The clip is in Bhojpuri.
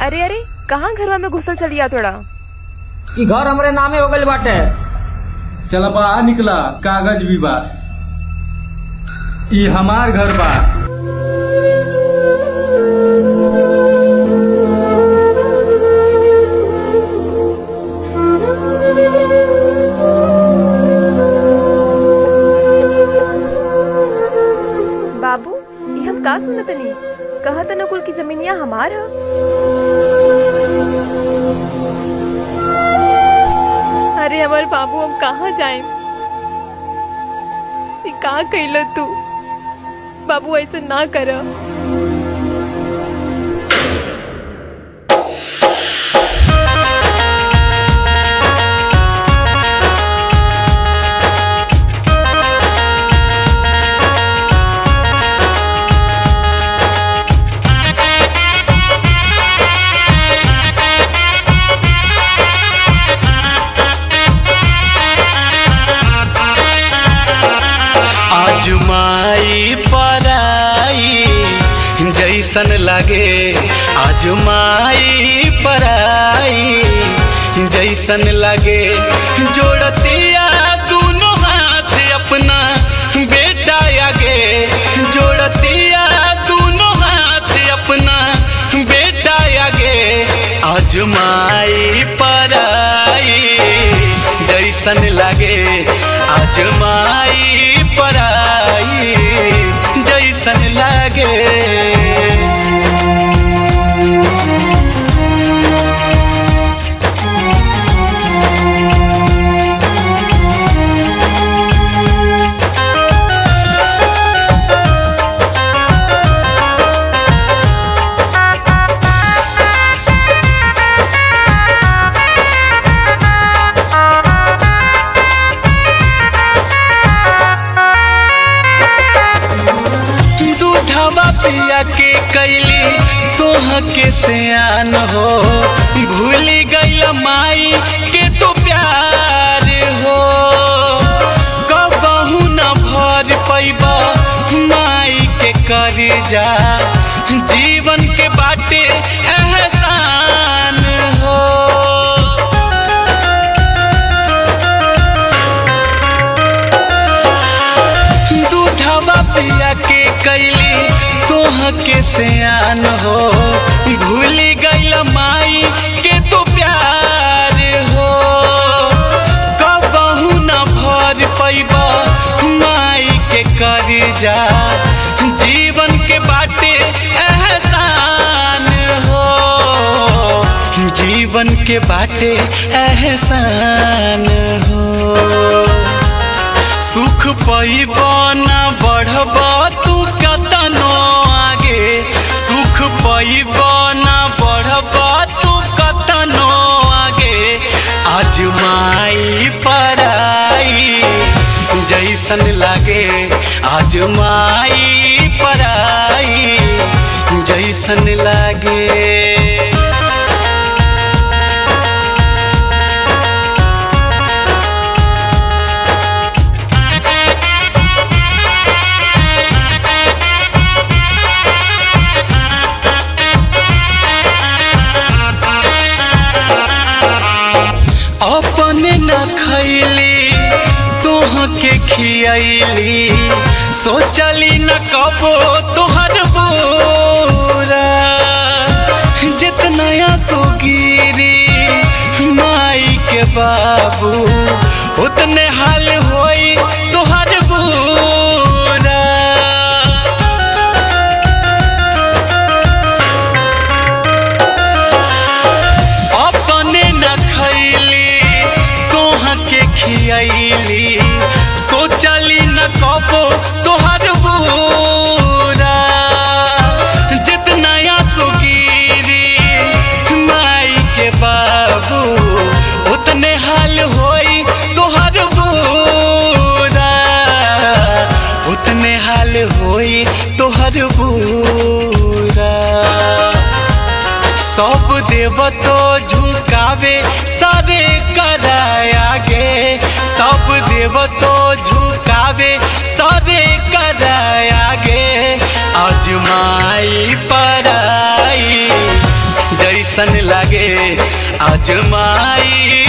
अरे अरे कहाँ घरवा में घुसल चलिया थोड़ा। ई घर हमरे नामे हो गइल बाटे। चला बाहर निकला, कागज भी बा। ई हमार घर बा। बाबू ये हम का सुनतनी, कहत न कुल की जमीनिया हमार ह। अरे हमारे बाबू हम कहाँ जाए, का कैल तू बाबू, ऐसा ना कर। आजमाई पराई जैसन लगे, आजमाई पराई जैसन लगे। जोड़तिया दोनों हाथ अपना बेटा आगे, जोड़तिया दोनों हाथ अपना बेटा आगे। आजमाई पराई जैसन लगे, आजमाई पराई जैसन लगे। पिया के कैली तोह के सियान हो, भूल गइल माई के तो प्यार हो। कबहू न भर पैबा माई के कर्जा, जीवन के बाटे एहसान हो। दूधवा पिया के कैली तोह के सियान हो, भूल गइल माई के तो प्यार हो। कबहू न भर पैबा माई के कर्जा, जीवन के बाटे एहसान हो। जीवन के बाटे एहसान हो। सुख पैबा न बढ़बा तू कतनो आगे, सुख पैबा न बढ़बा तू कतनो आगे। आजमाई पराई जैसन लगे, आजमाई पराई जैसन लगे। अपने न खैली तोह के खियली, सोचली न कबो तोहर बोरा। जितना सोगिरी माई के बाबू, उतने हाल होई तोहर बोरा। अपने न खैली खियली, सोचली न कबो तोहर बोरा। जितना सुगिरी माई के बाबू, उतने हाल होई तोहर बोरा। उतने हाल होई तोहर बोरा। सब देव तो झुकावे सारे करायागे, सब देव तो झुकावे सारे करायागे। आजमाई पराई जैसन आजमाई